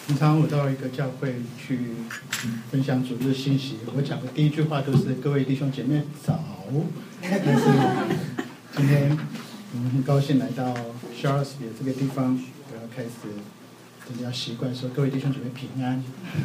平常我到一个教会去分享主日信息，我讲的第一句话都是各位弟兄姐妹早。但是今天我们很高兴来到 Charlottesville 这个地方，我要开始真的要习惯说各位弟兄姐妹平安。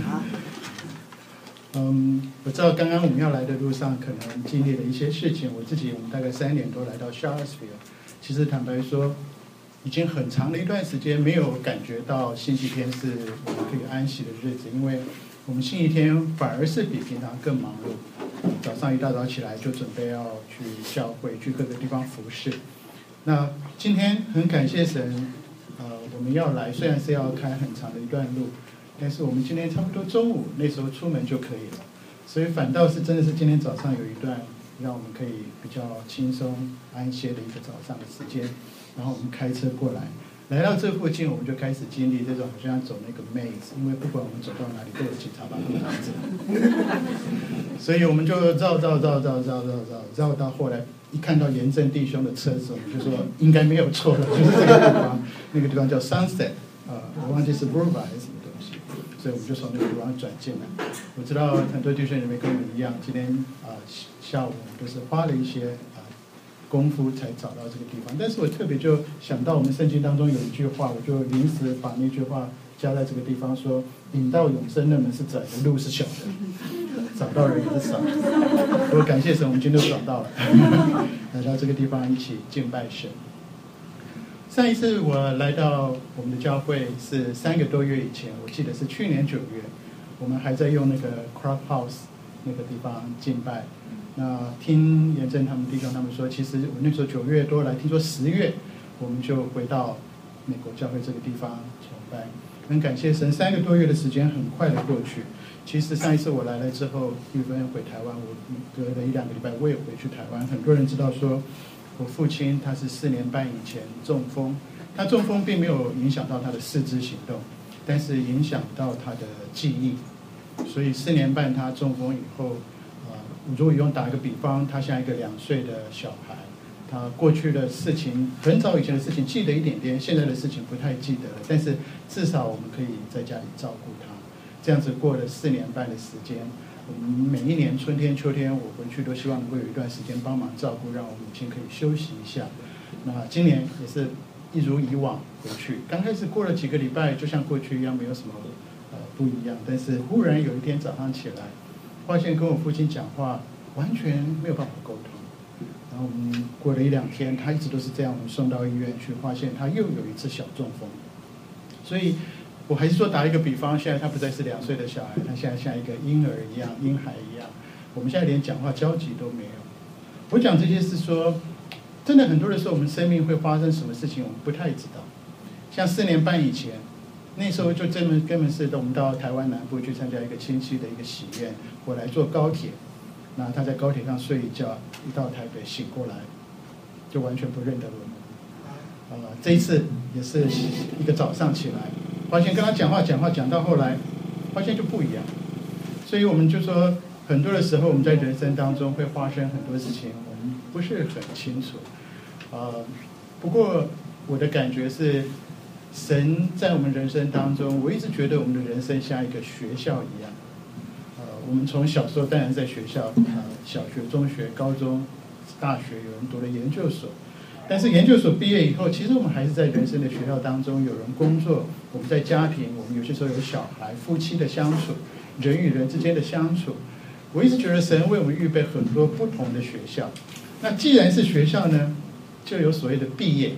我知道刚刚我们要来的路上可能经历了一些事情，我们大概3年多来到 Charlottesville， 其实坦白说已经很长的一段时间没有感觉到星期天是我们可以安息的日子，因为我们星期天反而是比平常更忙碌，早上一大早起来就准备要去教会，去各个地方服侍。那今天很感谢神，我们要来，虽然是要开很长的一段路，但是我们今天差不多中午那时候出门就可以了，所以反倒是真的是今天早上有一段让我们可以比较轻松安歇的一个早上的时间，然后我们开车过来，来到这附近我们就开始经历这种好像走那个 maze， 因为不管我们走到哪里都有警察把我们拦着，所以我们就绕到后来一看到严正弟兄的车子，我们就说应该没有错了，就是这个地方，那个地方叫 Sunset， 我忘记是 Boulevard 还是什么东西，所以我们就从那个地方转进来。我知道很多弟兄姐妹跟我们一样，今天下午我们都是花了一些功夫才找到这个地方，但是我特别就想到我们圣经当中有一句话，我就临时把那句话加在这个地方，说引到永生的门是窄的，路是小的，找到人也是少的。我感谢神，我们今天都找到了，来到这个地方一起敬拜神。上一次我来到我们的教会是3个多月以前，我记得是去年9月，我们还在用那个 Clubhouse 那个地方敬拜。那听严正他们弟兄他们说，其实我那时候9月多来，听说10月我们就回到美国教会这个地方崇拜。很感谢神，3个多月的时间很快的过去。其实上一次我来了之后，玉芬回台湾，我隔了1-2个礼拜我也回去台湾。很多人知道说我父亲他是4年半以前中风，他中风并没有影响到他的四肢行动，但是影响到他的记忆，所以4年半他中风以后，如果用打一个比方，他像一个2岁的小孩，他过去的事情，很早以前的事情记得一点点，现在的事情不太记得了，但是至少我们可以在家里照顾他。这样子过了4年半的时间，我们每一年春天秋天我回去都希望能够有一段时间帮忙照顾，让我母亲可以休息一下。那今年也是一如以往回去，刚开始过了几个礼拜就像过去一样，没有什么不一样，但是忽然有一天早上起来，发现跟我父亲讲话完全没有办法沟通。然后我们过了1-2天，他一直都是这样，我们送到医院去，发现他又有一次小中风。所以我还是说打一个比方，现在他不再是2岁的小孩，他现在像一个婴儿一样，婴孩一样，我们现在连讲话交集都没有。我讲这些是说，真的很多的时候我们生命会发生什么事情我们不太知道。像4年半以前，那时候就根本是我们到台湾南部去参加一个亲戚的一个喜宴，我来坐高铁，那他在高铁上睡一觉，一到台北醒过来就完全不认得我们。这一次也是一个早上起来，发现跟他讲话讲到后来发现就不一样。所以我们就说很多的时候我们在人生当中会发生很多事情我们不是很清楚。不过我的感觉是神在我们人生当中，我一直觉得我们的人生像一个学校一样。我们从小时候当然在学校，小学、中学、高中、大学，有人读了研究所，但是研究所毕业以后，其实我们还是在人生的学校当中，有人工作，我们在家庭，我们有些时候有小孩、夫妻的相处，人与人之间的相处。我一直觉得神为我们预备很多不同的学校。那既然是学校呢，就有所谓的毕业。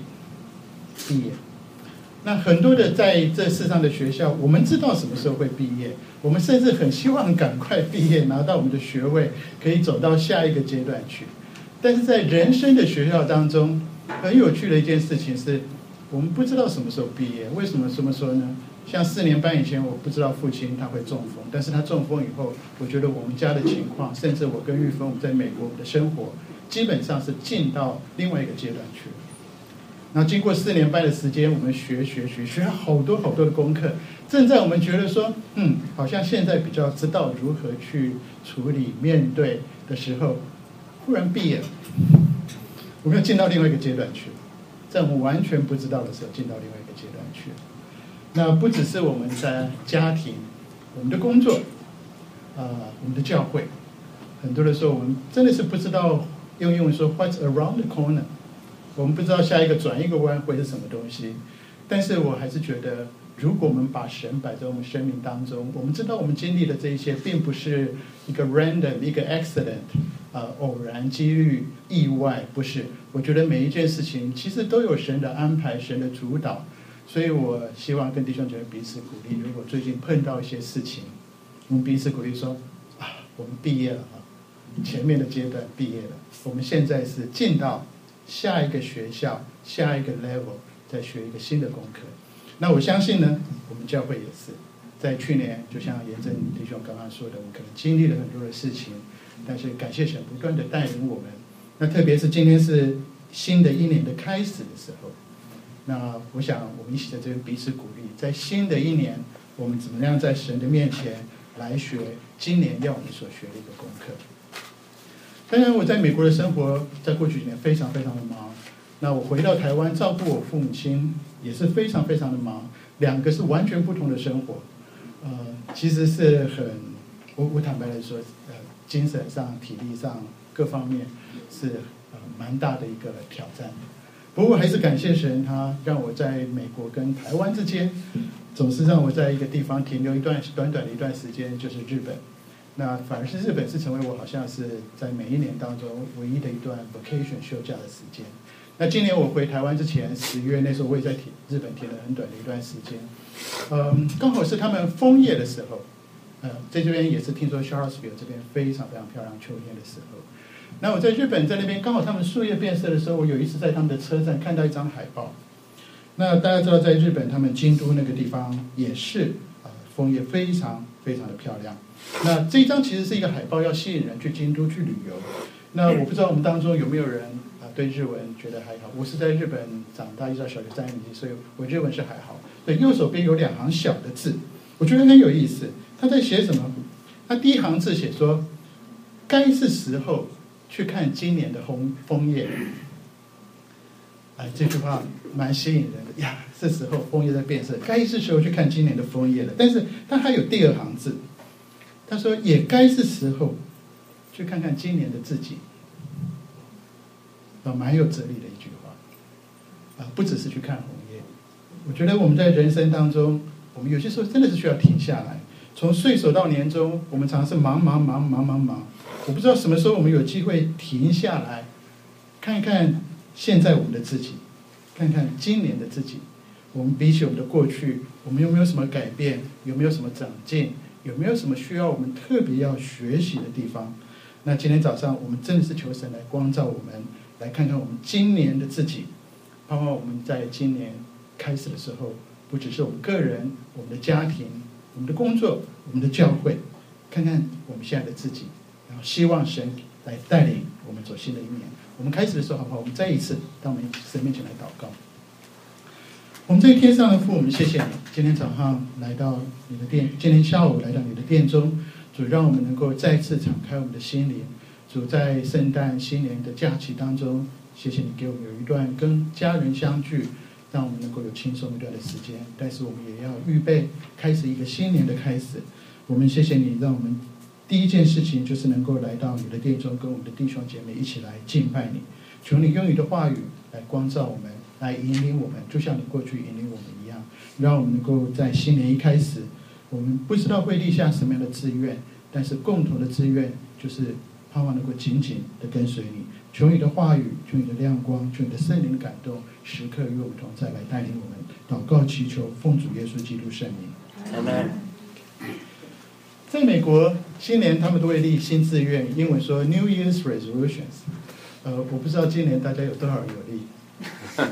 那很多的在这世上的学校，我们知道什么时候会毕业，我们甚至很希望赶快毕业，拿到我们的学位，可以走到下一个阶段去。但是在人生的学校当中，很有趣的一件事情是，我们不知道什么时候毕业。为什么这么说呢？像4年半以前，我不知道父亲他会中风，但是他中风以后，我觉得我们家的情况，甚至我跟玉芬我们在美国我们的生活，基本上是进到另外一个阶段去了。然后经过4年半的时间，我们学了好多的功课。正在我们觉得说，好像现在比较知道如何去处理面对的时候，忽然毕业了，我们又进到另外一个阶段去了。在我们完全不知道的时候，进到另外一个阶段去了。 那不只是我们的家庭、我们的工作，我们的教会，很多的时候我们真的是不知道，用英文说 "What's around the corner"， 我们不知道下一个转一个弯会是什么东西。但是我还是觉得，如果我们把神摆在我们生命当中，我们知道我们经历的这一些，并不是一个 random 一个 accident，偶然、几率、意外，不是。我觉得每一件事情其实都有神的安排、神的主导。所以我希望跟弟兄姐妹彼此鼓励。如果最近碰到一些事情，我们彼此鼓励说：我们毕业了前面的阶段毕业了，我们现在是进到下一个学校、下一个 level， 再学一个新的功课。那我相信呢，我们教会也是，在去年就像严正弟兄刚刚说的，我们可能经历了很多的事情，但是感谢神不断的带领我们。那特别是今天是新的一年的开始的时候，那我想我们一起在这边彼此鼓励，在新的一年，我们怎么样在神的面前来学今年要我们所学的一个功课。当然我在美国的生活在过去几年非常非常的忙，那我回到台湾照顾我父母亲也是非常非常的忙，两个是完全不同的生活。其实是我坦白来说，精神上、体力上各方面是蛮大的一个挑战。不过还是感谢神，他让我在美国跟台湾之间，总是让我在一个地方停留短短的一段时间，就是日本。那反而是日本是成为我好像是在每一年当中唯一的一段 vacation 休假的时间。那今年我回台湾之前10月，那时候我也在日本停了很短的一段时间。刚好是他们枫叶的时候，在这边也是听说 Charlottesville 这边非常非常漂亮秋天的时候。那我在日本在那边刚好他们树叶变色的时候，我有一次在他们的车站看到一张海报。那大家知道在日本他们京都那个地方也是枫叶非常非常的漂亮。那这一张其实是一个海报，要吸引人去京都去旅游。那我不知道我们当中有没有人对日文觉得还好。我是在日本长大，一直到小学3年级，所以我日文是还好。对，右手边有2行小的字，我觉得很有意思。他在写什么？他第一行字写说：该是时候去看今年的枫叶。这句话蛮吸引人的呀，这时候枫叶在变色，该是时候去看今年的枫叶了。但是他还有第2行字，他说也该是时候去看看今年的自己。蛮有哲理的一句话。不只是去看红叶，我觉得我们在人生当中，我们有些时候真的是需要停下来。从岁首到年终，我们常常是忙。我不知道什么时候我们有机会停下来，看一看现在我们的自己，看看今年的自己。我们比起我们的过去，我们有没有什么改变？有没有什么长进？有没有什么需要我们特别要学习的地方？那今天早上我们真的是求神来光照我们，来看看我们今年的自己。盼望我们在今年开始的时候，不只是我们个人、我们的家庭、我们的工作、我们的教会，看看我们现在的自己，然后希望神来带领我们走新的一年。我们开始的时候，好不好？我们再一次到我们神面前来祷告。我们在天上的父，我们谢谢你，今天早上来到你的殿，今天下午来到你的殿中，主让我们能够再次敞开我们的心灵。主在圣诞新年的假期当中，谢谢你给我们有一段跟家人相聚，让我们能够有轻松一段的时间。但是我们也要预备开始一个新年的开始。我们谢谢你，让我们第一件事情就是能够来到你的殿中，跟我们的弟兄姐妹一起来敬拜你。求你用你的话语来光照我们，来引领我们，就像你过去引领我们一样，让我们能够在新年一开始，我们不知道会立下什么样的志愿，但是共同的志愿就是盼望能够紧紧的跟随你。求你的话语，求你的亮光，求你的圣灵的感动，时刻与我们同在，来带领我们。祷告祈求，奉主耶稣基督圣名。Amen。在美国，新年他们都会立新志愿，英文说 New Year's Resolutions。我不知道今年大家有多少人有立。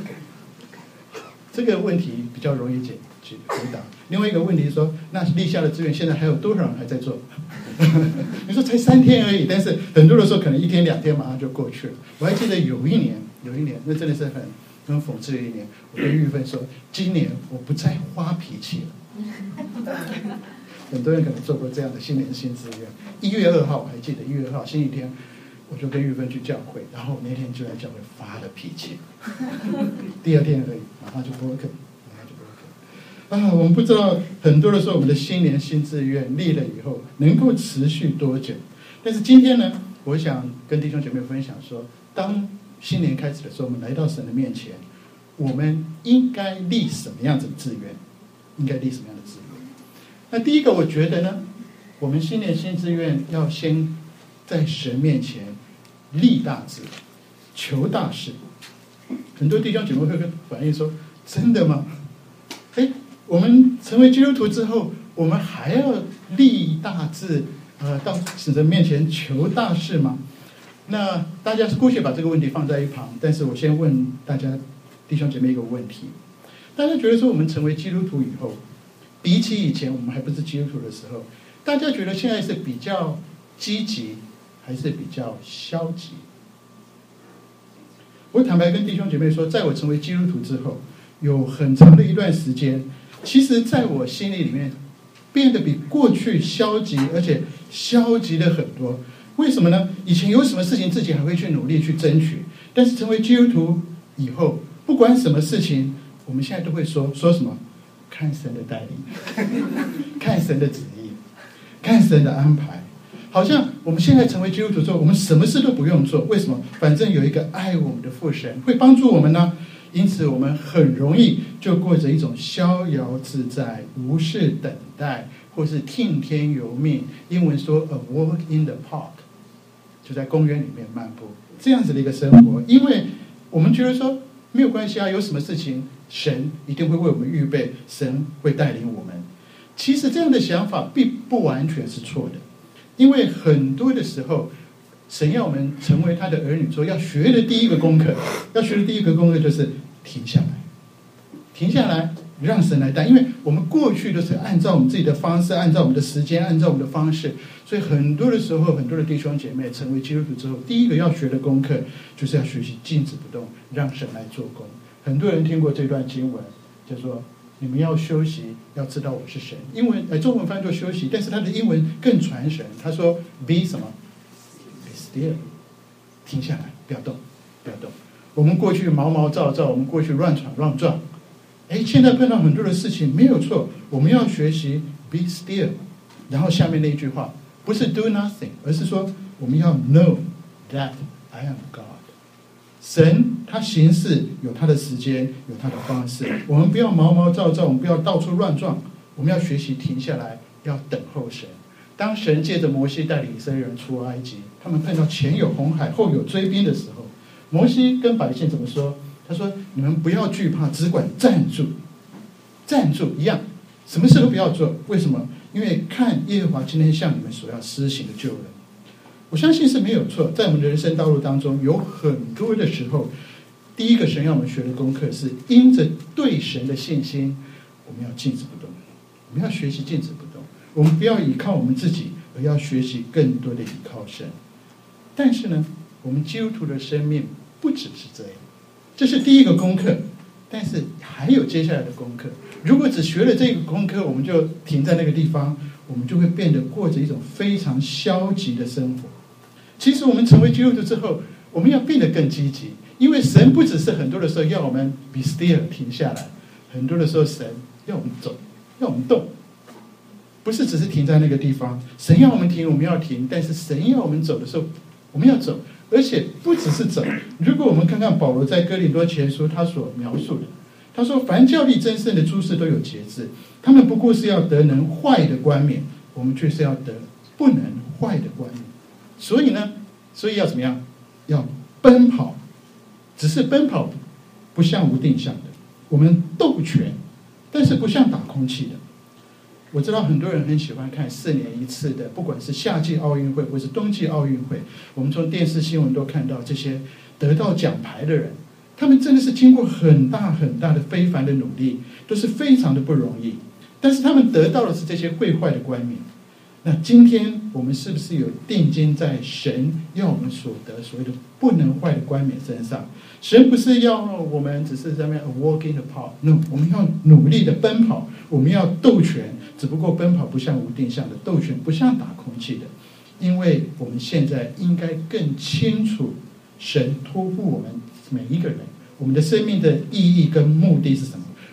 这个问题比较容易回答。另外一个问题是说，那立下的志愿现在还有多少人还在做？你说才3天而已，但是很多的时候可能1天2天马上就过去了。我还记得有一年，那真的是很讽刺的一年。我跟玉芬说，今年我不再发脾气了。很多人可能做过这样的新年新志愿。1月2号我还记得，1月2号星期天，我就跟玉芬去教会，然后那天就在教会发了脾气。第2天而已，马上就 broken。 我们不知道很多的时候我们的新年新志愿立了以后能够持续多久。但是今天呢，我想跟弟兄姐妹分享说，当新年开始的时候，我们来到神的面前，我们应该立什么样子的志愿？应该立什么样的志愿？那第一个，我觉得呢，我们新年新志愿要先在神面前立大志，求大事。很多弟兄姐妹会反映说：“真的吗？我们成为基督徒之后，我们还要立大志，到神面前求大事吗？”那大家姑且把这个问题放在一旁，但是我先问大家弟兄姐妹一个问题：大家觉得说我们成为基督徒以后，比起以前我们还不是基督徒的时候，大家觉得现在是比较积极还是比较消极？我坦白跟弟兄姐妹说，在我成为基督徒之后，有很长的一段时间，其实在我心里面变得比过去消极，而且消极了很多。为什么呢？以前有什么事情自己还会去努力去争取，但是成为基督徒以后，不管什么事情，我们现在都会说什么？看神的带领，看神的旨意，看神的安排。好像我们现在成为基督徒之后，我们什么事都不用做。为什么？反正有一个爱我们的父神会帮助我们呢。因此我们很容易就过着一种逍遥自在、无事等待，或是听天由命。英文说 a walk in the park， 就在公园里面漫步，这样子的一个生活。因为我们觉得说没有关系啊，有什么事情神一定会为我们预备，神会带领我们。其实这样的想法并不完全是错的，因为很多的时候神要我们成为他的儿女之后，要学的第一个功课就是停下来，停下来让神来带。因为我们过去都是按照我们自己的方式，按照我们的时间，按照我们的方式，所以很多的时候，很多的弟兄姐妹成为基督徒之后，第一个要学的功课就是要学习静止不动，让神来做工。很多人听过这段经文，就说你们要休息，要知道我是神。中文翻作休息，但是它的英文更传神。他说 be 什么 be still， 停下来，不要动，不要动。我们过去毛毛躁躁，我们过去乱闯乱撞，现在碰到很多的事情没有错，我们要学习 be still。然后下面那一句话不是 do nothing， 而是说我们要 know that I am God。神他行事有他的时间，有他的方式，我们不要毛毛躁躁，我们不要到处乱撞，我们要学习停下来，要等候神。当神借着摩西带领以色列人出埃及，他们碰到前有红海后有追兵的时候，摩西跟百姓怎么说？他说你们不要惧怕，只管站住，站住一样，什么事都不要做。为什么？因为看耶和华今天向你们所要施行的救恩。我相信是没有错，在我们的人生道路当中，有很多的时候，第一个神要我们学的功课是因着对神的信心，我们要静止不动，我们要学习静止不动，我们不要依靠我们自己，而要学习更多的依靠神。但是呢，我们基督徒的生命不只是这样，这是第一个功课，但是还有接下来的功课。如果只学了这个功课，我们就停在那个地方，我们就会变得过着一种非常消极的生活。其实我们成为基督徒之后，我们要变得更积极，因为神不只是很多的时候要我们 be still 停下来，很多的时候神要我们走，要我们动，不是只是停在那个地方。神要我们停，我们要停，但是神要我们走的时候，我们要走，而且不只是走。如果我们看看保罗在哥林多前书他所描述的，他说凡教力争胜的诸事都有节制，他们不过是要得能坏的冠冕，我们却是要得不能坏的冠冕。所以要怎么样？要奔跑，只是奔跑不像无定向的，我们斗拳，但是不像打空气的。我知道很多人很喜欢看4年一次的，不管是夏季奥运会或是冬季奥运会，我们从电视新闻都看到这些得到奖牌的人，他们真的是经过很大很大的非凡的努力，都是非常的不容易，但是他们得到的是这些会坏的冠冕。那今天我们是不是有定睛在神要我们所得所谓的不能坏的冠冕身上？神不是要我们只是在那边 walk in the park， no， 我们要努力的奔跑，我们要斗拳，只不过奔跑不像无定向的，斗拳不像打空气的。因为我们现在应该更清楚神托付我们每一个人，我们的生命的意义跟目的是什么，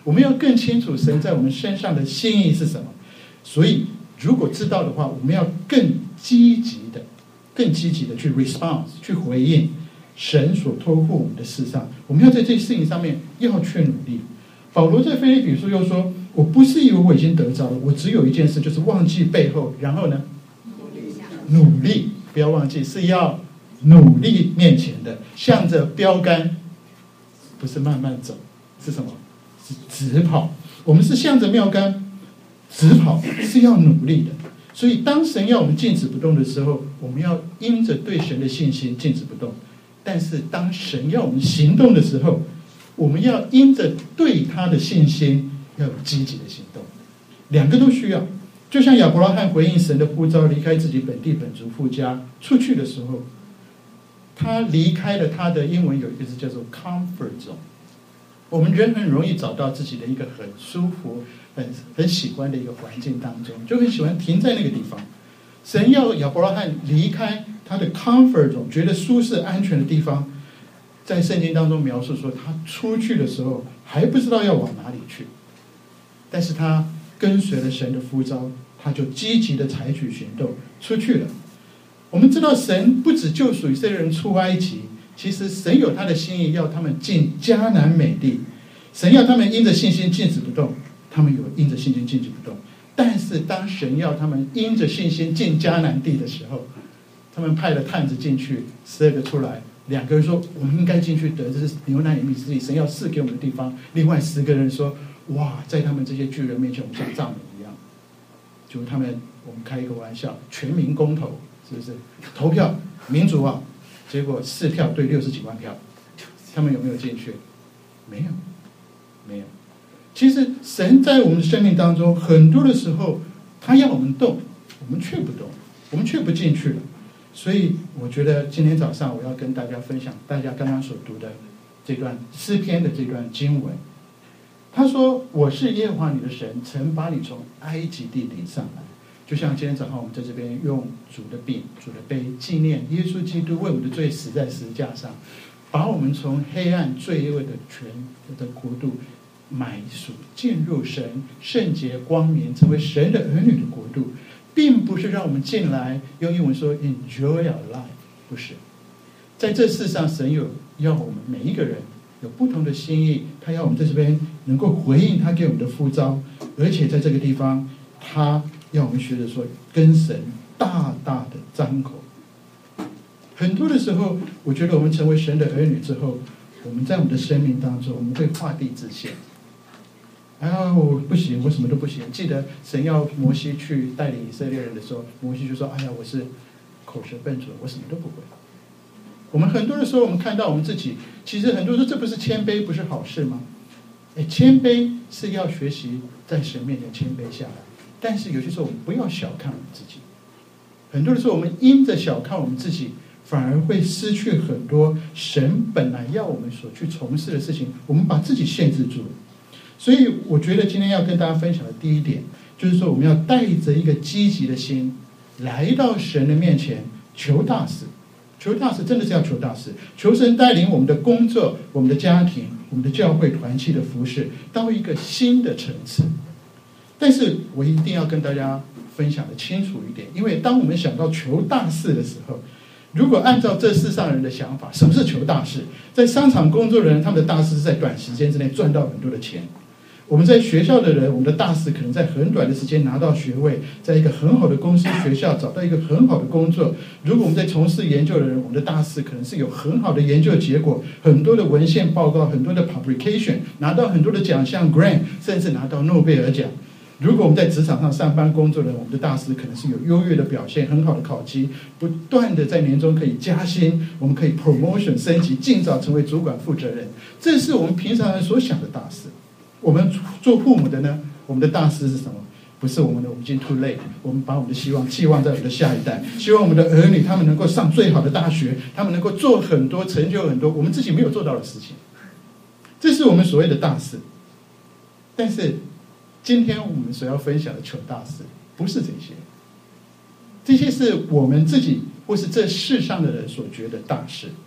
我们要更清楚神在我们身上的心意是什么。所以如果知道的话，我们要更积极的去 response 去回应神所托付我们的事上，我们要在这些事情上面要去努力。保罗在腓立比书又说，我不是以为我已经得着了，我只有一件事，就是忘记背后，然后呢努力，不要忘记是要努力面前的，向着标杆，不是慢慢走，是什么？是直跑。我们是向着标杆直跑，是要努力的。所以当神要我们静止不动的时候，我们要因着对神的信心静止不动。但是当神要我们行动的时候，我们要因着对他的信心要有积极的行动，两个都需要。就像亚伯拉罕回应神的呼召，离开自己本地本族父家出去的时候，他离开了他的，英文有一个字叫做 comfort zone。我们人很容易找到自己的一个很舒服很喜欢的一个环境当中，就很喜欢停在那个地方。神要亚伯拉罕离开他的 comfort zone， 觉得舒适安全的地方，在圣经当中描述说，他出去的时候还不知道要往哪里去，但是他跟随了神的呼召，他就积极的采取行动出去了。我们知道神不只救赎以色列人出埃及，其实神有他的心意，要他们进迦南美地。神要他们因着信心静止不动，他们有因着信心静止不动。但是当神要他们因着信心进迦南地的时候，他们派了探子进去，12个出来，2个人说我们应该进去得，这是牛奶与蜜之地，神要赐给我们的地方。另外10个人说，哇，在他们这些巨人面前，我们像藏民一样。就他们，我们开一个玩笑，全民公投，是不是？投票，民主啊，结果4票对60几万票，他们有没有进去？没有，没有。其实神在我们的生命当中，很多的时候，他要我们动，我们却不动，我们却不进去了。所以我觉得今天早上我要跟大家分享大家刚刚所读的这段诗篇的这段经文。他说，我是耶和华你的神，曾把你从埃及地领上来。就像今天早上我们在这边用主的饼主的杯，纪念耶稣基督为我们的罪死在十字架上，把我们从黑暗罪恶的权的国度买赎，进入神圣洁光明，成为神的儿女的国度，并不是让我们进来用英文说 enjoy our life， 不是。在这世上，神有要我们每一个人有不同的心意，他要我们在这边能够回应他给我们的呼召，而且在这个地方，他要我们学着说跟神大大的张口。很多的时候，我觉得我们成为神的儿女之后，我们在我们的生命当中，我们会画地自限。我不行，我什么都不行。记得神要摩西去带领以色列人的时候，摩西就说：“哎呀，我是口舌笨拙，我什么都不会。”我们很多的时候，我们看到我们自己，其实很多人说这不是谦卑，不是好事吗？谦卑是要学习在神面前谦卑下来，但是有些时候我们不要小看我们自己。很多的时候，我们因着小看我们自己，反而会失去很多神本来要我们所去从事的事情，我们把自己限制住了。所以我觉得今天要跟大家分享的第一点，就是说我们要带着一个积极的心，来到神的面前求大事。求大事真的是要求大事，求神带领我们的工作、我们的家庭、我们的教会团契的服事到一个新的层次。但是我一定要跟大家分享的清楚一点，因为当我们想到求大事的时候，如果按照这世上人的想法，什么是求大事？在商场工作的人，他们的大事是在短时间之内赚到很多的钱。我们在学校的人，我们的大事可能在很短的时间拿到学位，在一个很好的公司学校找到一个很好的工作。如果我们在从事研究的人，我们的大事可能是有很好的研究结果，很多的文献报告，很多的 publication， 拿到很多的奖项 grant， 甚至拿到诺贝尔奖。如果我们在职场上上班工作的人，我们的大事可能是有优越的表现，很好的考绩，不断的在年终可以加薪，我们可以 promotion 升级，尽早成为主管负责人。这是我们平常人所想的大事。我们做父母的呢，我们的大事是什么？不是我们已经 too late， 我们把我们的希望寄望在我们的下一代，希望我们的儿女他们能够上最好的大学，他们能够做很多成就很多我们自己没有做到的事情，这是我们所谓的大事。但是今天我们所要分享的求大事不是这些，这些是我们自己或是这世上的人所觉得大事。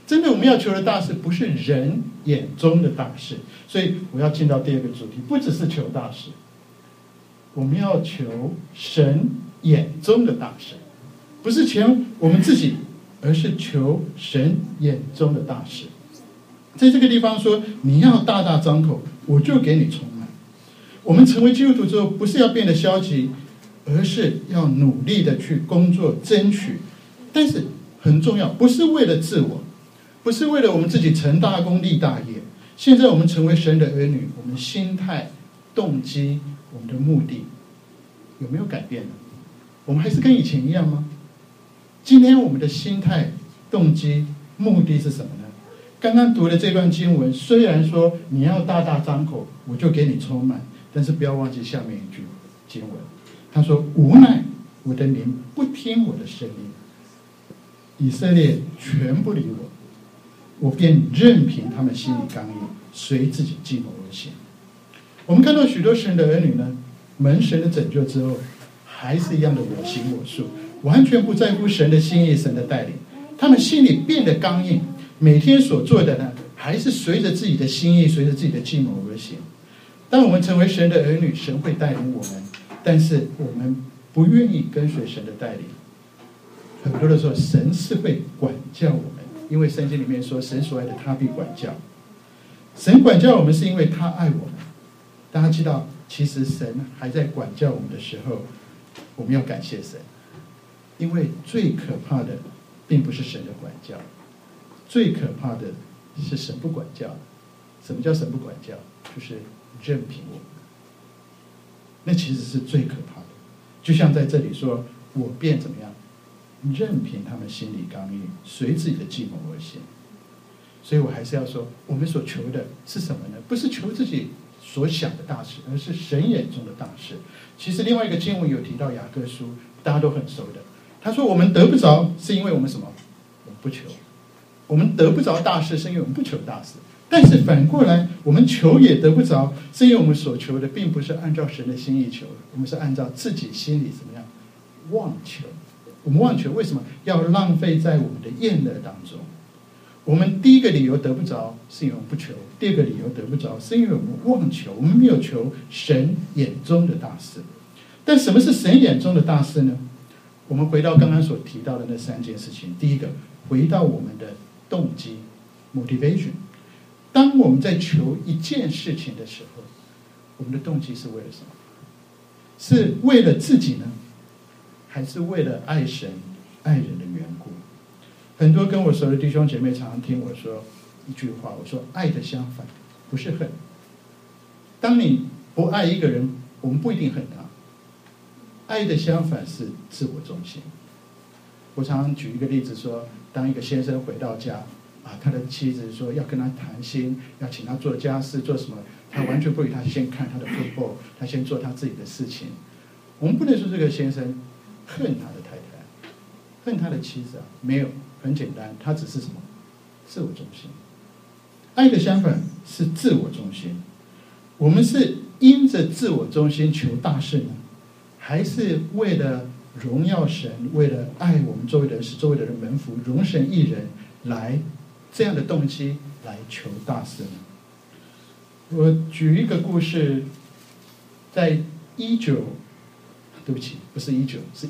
真的我们要求的大事，不是人眼中的大事。所以我要进到第二个主题，不只是求大事，我们要求神眼中的大事，不是求我们自己，而是求神眼中的大事。在这个地方说，你要大大张口，我就给你充满。我们成为基督徒之后，不是要变得消极，而是要努力的去工作争取。但是很重要，不是为了自我，不是为了我们自己成大功立大业。现在我们成为神的儿女，我们心态、动机、我们的目的有没有改变呢？我们还是跟以前一样吗？今天我们的心态、动机、目的是什么呢？刚刚读的这段经文，虽然说你要大大张口，我就给你充满，但是不要忘记下面一句经文，他说：无奈我的民不听我的声音，以色列全不理我，我便任凭他们心里刚硬，随自己计谋而行。我们看到许多神的儿女呢，蒙神的拯救之后，还是一样的我行我素，完全不在乎神的心意、神的带领。他们心里变得刚硬，每天所做的呢，还是随着自己的心意、随着自己的计谋而行。当我们成为神的儿女，神会带领我们，但是我们不愿意跟随神的带领。很多的时候，神是会管教我们，因为圣经里面说，神所爱的他必管教。神管教我们是因为他爱我们。大家知道，其实神还在管教我们的时候，我们要感谢神，因为最可怕的并不是神的管教，最可怕的是神不管教。什么叫神不管教？就是任凭我们，那其实是最可怕的。就像在这里说，我便怎么样，任凭他们心里刚硬，随自己的计谋而行。所以我还是要说，我们所求的是什么呢？不是求自己所想的大事，而是神眼中的大事。其实另外一个经文有提到雅各书，大家都很熟的。他说我们得不着，是因为我们什么？我们不求。我们得不着大事，是因为我们不求大事。但是反过来，我们求也得不着，是因为我们所求的并不是按照神的心意求的，我们是按照自己心里怎么样妄求。我们妄求为什么要浪费在我们的厌乐当中？我们第一个理由得不着，是因为我们不求；第二个理由得不着，是因为我们妄求，我们没有求神眼中的大事。但什么是神眼中的大事呢？我们回到刚刚所提到的那三件事情。第一个，回到我们的动机 motivation。当我们在求一件事情的时候，我们的动机是为了什么？是为了自己呢，还是为了爱神爱人的缘故？很多跟我熟的弟兄姐妹常常听我说一句话，我说爱的相反不是恨。当你不爱一个人，我们不一定恨他，爱的相反是自我中心。我常常举一个例子说，当一个先生回到家他的妻子说要跟他谈心，要请他做家事做什么，他完全不理他，先看他的 football， 他先做他自己的事情。我们不能说这个先生恨他的太太，恨他的妻子没有，很简单，他只是什么？自我中心。爱的相反是自我中心。我们是因着自我中心求大事呢，还是为了荣耀神，为了爱我们周围的人，使周围的人蒙福，荣神益人，来这样的动机来求大事呢？我举一个故事，在对不起，不是19，是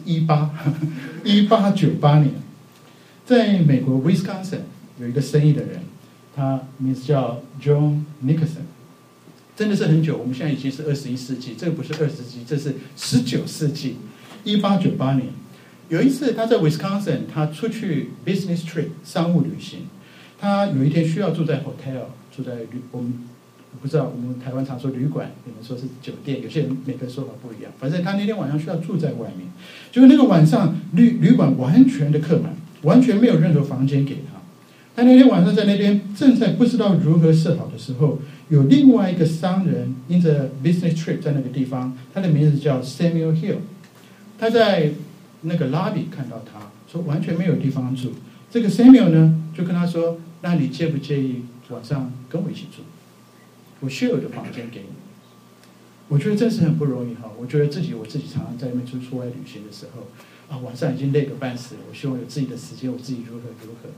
1898年，在美国 Wisconsin 有一个生意的人，他名字叫 John Nicholson， 真的是很久，我们现在已经是21世纪，这个不是20世纪，这是19世纪。1898年，有一次他在 Wisconsin， 他出去 business trip 商务旅行，他有一天需要住在 hotel， 住在我不知道，我们台湾常说旅馆，你们说是酒店，有些人每个说法不一样。反正他那天晚上需要住在外面，结果那个晚上旅馆完全的客满，完全没有任何房间给他。他那天晚上在那边正在不知道如何是好的时候，有另外一个商人因着 business trip 在那个地方，他的名字叫 Samuel Hill。他在那个 lobby 看到他，说完全没有地方住。这个 Samuel 呢就跟他说：“那你介不介意晚上跟我一起住？我share我的房间给你。”我觉得真是很不容易哈。我觉得我自己常常在那边出外旅行的时候晚上已经累个半死，我希望有自己的时间，我自己如何。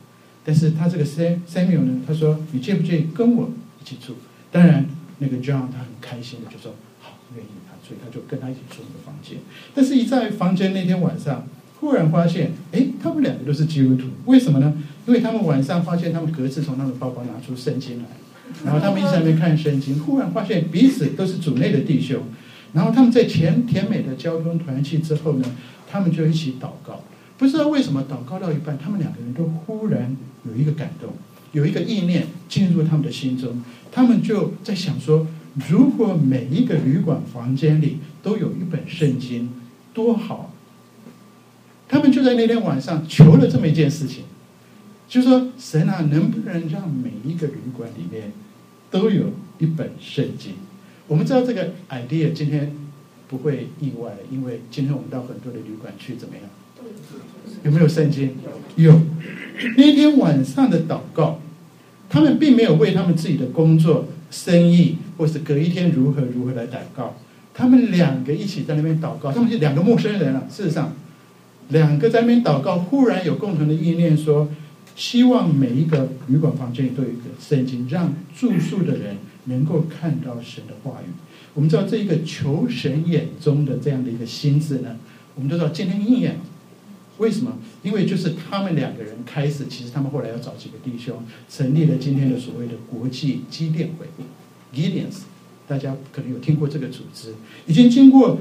但是他这个 Samuel 呢，他说你介不介意跟我一起住？当然那个 John 他很开心的就说好，愿意他，所以他就跟他一起住那个房间。但是一在房间那天晚上，忽然发现，他们两个都是基督徒，为什么呢？因为他们晚上发现他们各自从他们包包拿出圣经来，然后他们一直在那边看圣经，忽然发现彼此都是主内的弟兄，然后他们在甜美的交通团契之后呢，他们就一起祷告。不知道为什么祷告到一半，他们两个人都忽然有一个感动，有一个意念进入他们的心中，他们就在想说，如果每一个旅馆房间里都有一本圣经，多好！他们就在那天晚上求了这么一件事情，就说神啊，能不能让每一个旅馆里面都有一本圣经？我们知道这个 idea 今天不会意外，因为今天我们到很多的旅馆去怎么样？有没有圣经？有。那天晚上的祷告，他们并没有为他们自己的工作、生意，或是隔一天如何来祷告。他们两个一起在那边祷告，他们是两个陌生人了。事实上，两个在那边祷告，忽然有共同的意念说，希望每一个旅馆房间里都有一个圣经，让住宿的人能够看到神的话语。我们知道这一个求神眼中的这样的一个心智呢，我们都知道今天应验。为什么？因为就是他们两个人开始，其实他们后来要找几个弟兄，成立了今天的所谓的国际基甸会 （Gideons）。大家可能有听过这个组织，已经经过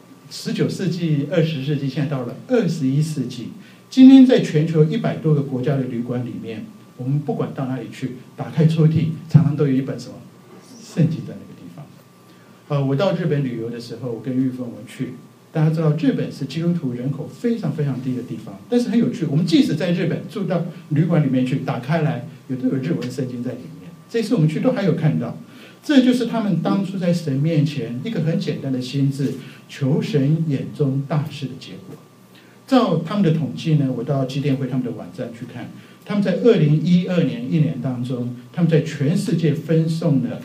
19世纪、20世纪，现在到了21世纪。今天在全球100多个国家的旅馆里面，我们不管到哪里去，打开抽屉，常常都有一本什么圣经在那个地方。我到日本旅游的时候，我跟玉凤我们去。大家知道日本是基督徒人口非常非常低的地方，但是很有趣，我们即使在日本住到旅馆里面去，打开来都有日文圣经在里面。这次我们去都还有看到，这就是他们当初在神面前一个很简单的心志，求神眼中大事的结果。照他们的统计呢，我到基甸会他们的网站去看，他们在2012年1年当中，他们在全世界分送了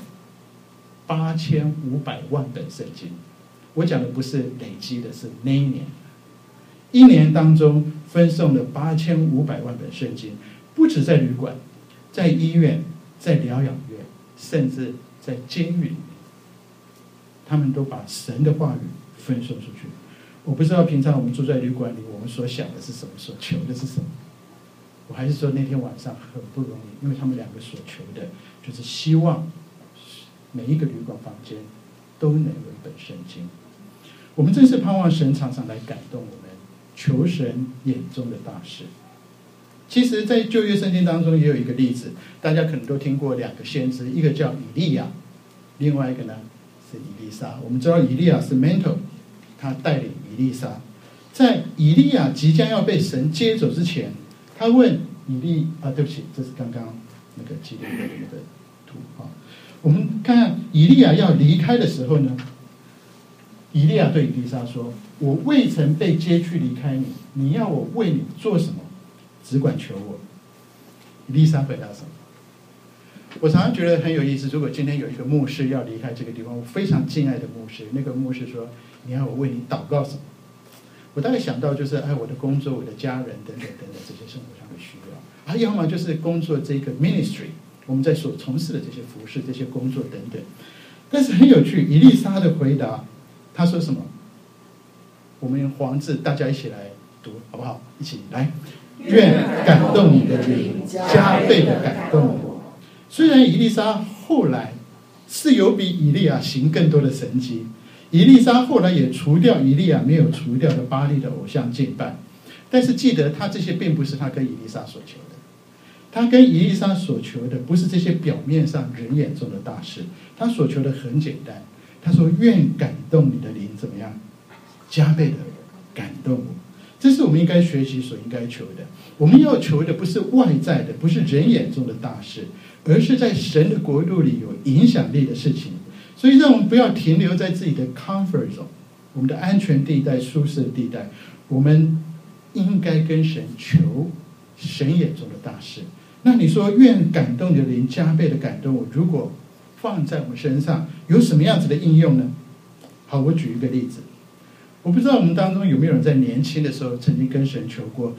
8500万本圣经。我讲的不是累积的，是那一年当中分送了8500万本圣经，不止在旅馆，在医院，在疗养院，甚至在监狱里面，他们都把神的话语分送出去。我不知道平常我们住在旅馆里，我们所想的是什么，所求的是什么。我还是说那天晚上很不容易，因为他们两个所求的就是希望每一个旅馆房间都能有一本圣经。我们真是盼望神常常来感动我们，求神眼中的大事。其实在旧约圣经当中也有一个例子，大家可能都听过两个先知，一个叫以利亚，另外一个呢是以利沙。我们知道以利亚是 mentor， 他带领以利沙。在以利亚即将要被神接走之前，他问对不起，这是刚刚那个基甸会的那个图啊。我们看看以利亚要离开的时候呢，以利亚对以利沙说：“我未曾被接去离开你，你要我为你做什么？只管求我。”以利沙回答什么？我常常觉得很有意思。如果今天有一个牧师要离开这个地方，我非常敬爱的牧师，那个牧师说：“你要我为你祷告什么？”我大概想到就是我的工作、我的家人等等这些生活上的需要，要么就是工作这个 ministry， 我们在所从事的这些服事、这些工作等等。但是很有趣，以利沙的回答。他说什么？我们用黄字，大家一起来读，好不好？一起来，愿感动你的灵加倍的感动我。虽然以利沙后来是有比以利亚行更多的神迹，以利沙后来也除掉以利亚没有除掉的巴力的偶像敬拜，但是记得他这些并不是他跟以利沙所求的。他跟以利沙所求的不是这些表面上人眼中的大事，他所求的很简单。他说：“愿感动你的灵怎么样？加倍的感动我。”这是我们应该学习所应该求的。我们要求的不是外在的，不是人眼中的大事，而是在神的国度里有影响力的事情。所以让我们不要停留在自己的 comfort zone， 我们的安全地带、舒适地带。我们应该跟神求神眼中的大事。那你说愿感动你的灵加倍的感动我，如果放在我们身上有什么样子的应用呢？好，我举一个例子。我不知道我们当中有没有人在年轻的时候曾经跟神求过，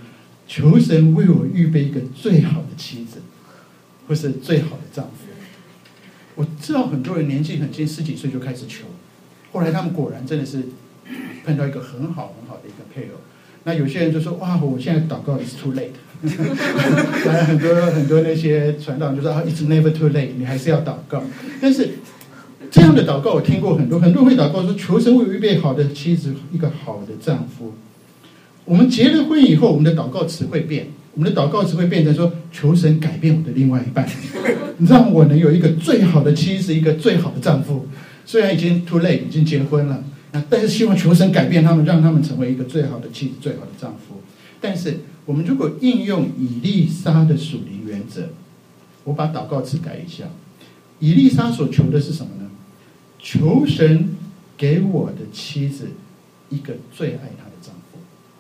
求神为我预备一个最好的妻子，或是最好的丈夫。我知道很多人年纪很轻，10几岁就开始求，后来他们果然真的是碰到一个很好很好的一个配偶。那有些人就说：“哇，我现在祷告 is too late。”来很多那些传道人就说：“It's never too late， 你还是要祷告。”但是这样的祷告我听过很多人会祷告说：“求神为我预备好的妻子，一个好的丈夫。”我们结了婚以后，我们的祷告词会变，我们的祷告词会变成说：“求神改变我的另外一半，让我能有一个最好的妻子，一个最好的丈夫。”虽然已经 too late， 已经结婚了，但是希望求神改变他们，让他们成为一个最好的妻子、最好的丈夫。但是我们如果应用以利沙的属灵原则，我把祷告词改一下。以利沙所求的是什么呢？求神给我的妻子一个最爱他的丈夫。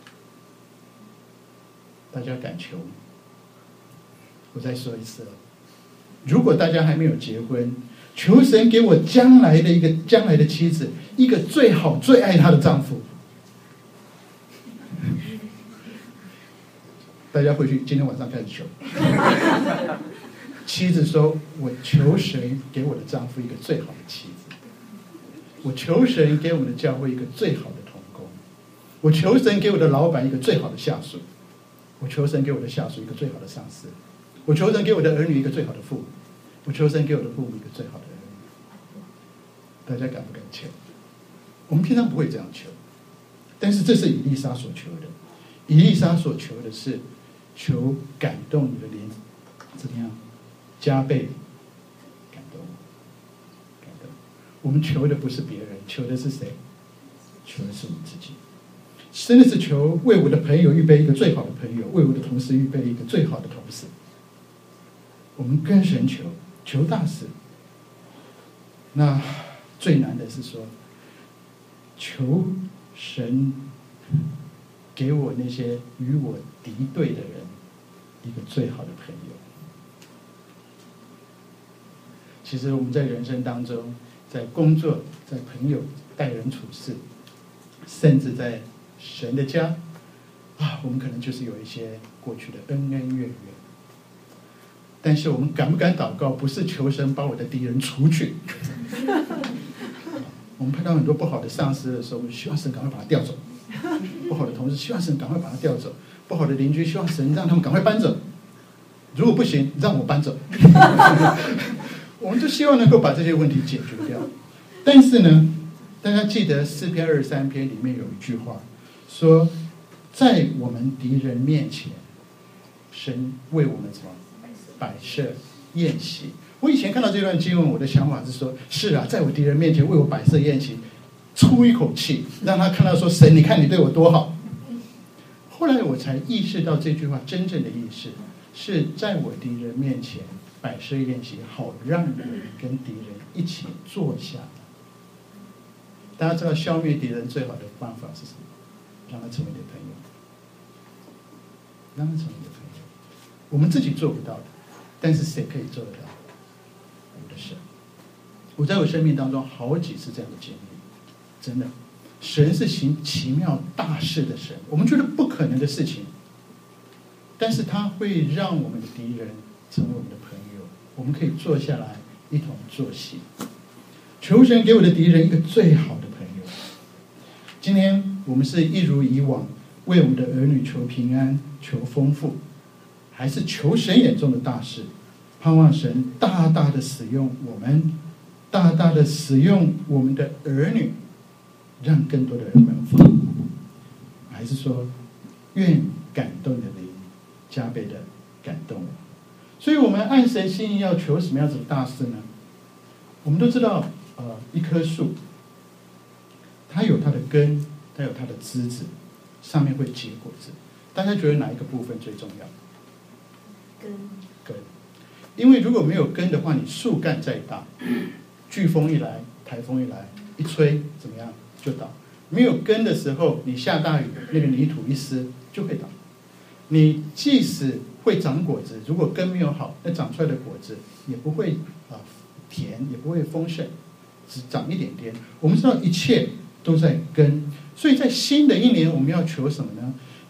大家敢求吗？我再说一次了，如果大家还没有结婚，求神给我将来的妻子一个最好最爱她的丈夫。大家回去今天晚上开始求。妻子说：“我求神给我的丈夫一个最好的妻子，我求神给我们的教会一个最好的同工，我求神给我的老板一个最好的下属，我求神给我的下属一个最好的上司，我求神给我的儿女一个最好的父母，我求神给我的父母一个最好的儿女。”大家敢不敢求？我们平常不会这样求，但是这是以利沙所求的。以利沙所求的是求感动你的灵，怎么样？加倍感动，感动。我们求的不是别人，求的是谁？求的是我们自己。真的是求为我的朋友预备一个最好的朋友，为我的同事预备一个最好的同事。我们跟神求，求大事。那最难的是说，求神给我那些与我敌对的人一个最好的朋友。其实我们在人生当中，在工作、在朋友、待人处事，甚至在神的家我们可能就是有一些过去的恩恩怨怨。但是我们敢不敢祷告？不是求神把我的敌人除去。我们碰到很多不好的上司的时候，我们希望神赶快把他调走；不好的同事，希望神赶快把他调走；不好的邻居，希望神让他们赶快搬走。如果不行，让我搬走。我们就希望能够把这些问题解决掉。但是呢，大家记得诗篇23篇里面有一句话说，在我们敌人面前，神为我们什么摆设宴席。我以前看到这段经文，我的想法是说，是啊，在我敌人面前为我摆设宴席，出一口气，让他看到说，神，你看你对我多好。后来我才意识到这句话真正的意思是在我敌人面前摆设宴席，好让人跟敌人一起坐下。大家知道消灭敌人最好的方法是什么？让他成为你的朋友，让他成为你的朋友。我们自己做不到的，但是谁可以做得到？我们的神。我在我生命当中好几次这样的经历，真的，神是行奇妙大事的神。我们觉得不可能的事情，但是他会让我们的敌人成为我们的朋友，我们可以坐下来一同作戏。求神给我的敌人一个最好的朋友。今天我们是一如以往为我们的儿女求平安、求丰富，还是求神眼中的大事？盼望神大大的使用我们，大大的使用我们的儿女，让更多的人蒙福。还是说，愿感动的灵加倍的感动我。所以我们按神心意要求什么样子的大事呢？我们都知道，一棵树，它有它的根，它有它的枝子，上面会结果子。大家觉得哪一个部分最重要？根。因为如果没有根的话，你树干再大，飓风一来，台风一来，一吹怎么样就倒。没有根的时候，你下大雨，那个泥土一湿就会倒。你即使会长果子，如果根没有好，那长出来的果子也不会甜，也不会丰盛，只长一点点。我们知道一切都在根，所以在新的一年我们要求什么呢？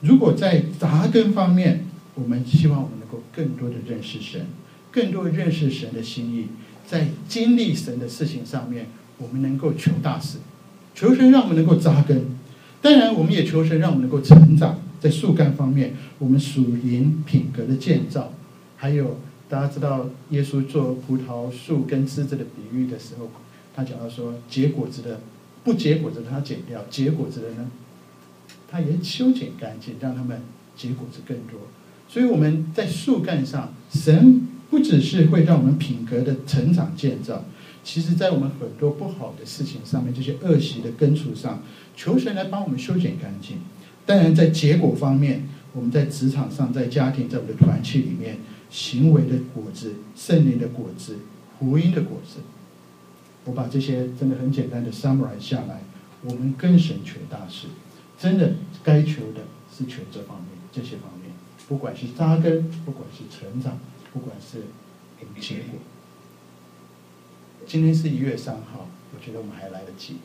如果在扎根方面，我们希望我们能够更多的认识神，更多的认识神的心意，在经历神的事情上面，我们能够求大事，求神让我们能够扎根。当然，我们也求神让我们能够成长，在树干方面，我们属灵品格的建造，还有大家知道耶稣做葡萄树跟枝子的比喻的时候，他讲到说，结果子的不结果子的他剪掉，结果子的呢，他也修剪干净，让他们结果子更多。所以我们在树干上，神不只是会让我们品格的成长建造，其实在我们很多不好的事情上面，这些恶习的根除上，求神来帮我们修剪干净。当然在结果方面，我们在职场上，在家庭，在我们的团契里面，行为的果子，圣灵的果子，福音的果子，我把这些真的很简单的 summarize 下来。我们跟神求大事，真的该求的是求这方面，这些方面，不管是扎根，不管是成长，不管是结果。今天是1月3号，我觉得我们还来得及。